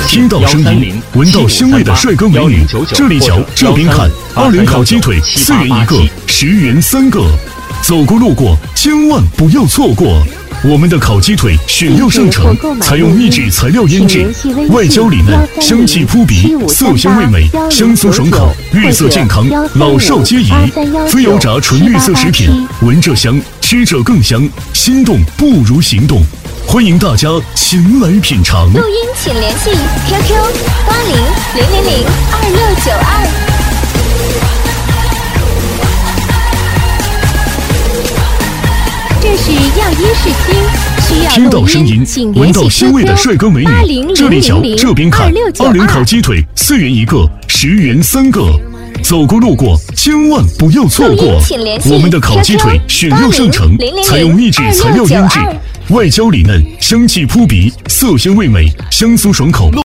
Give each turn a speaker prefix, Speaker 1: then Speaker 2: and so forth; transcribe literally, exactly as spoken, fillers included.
Speaker 1: 听到声音，闻到香味的帅哥美女，这里瞧，这边看，二连烤鸡腿四元一个，十元三个，走过路过千万不要错过。我们的烤鸡腿选料上乘，采用秘制材料腌制，外焦里嫩，香气扑鼻，色香味美，香酥爽口，绿色健康，老少皆宜。非油炸纯绿色食品，闻着香，吃着更香，心动不如行动。欢迎大家前来品尝。
Speaker 2: 录音请联系 Q Q 八零零零零二六九二。这是药医试听，需要
Speaker 1: 听到声音，闻到香味的帅哥美女，这里瞧，这边看，二连烤鸡腿四元一个，十元三个。走过路过千万不要错过。我们的烤鸡腿选料上乘，采用秘制材料腌制，外焦里嫩，香气扑鼻，色香味美，香酥爽口。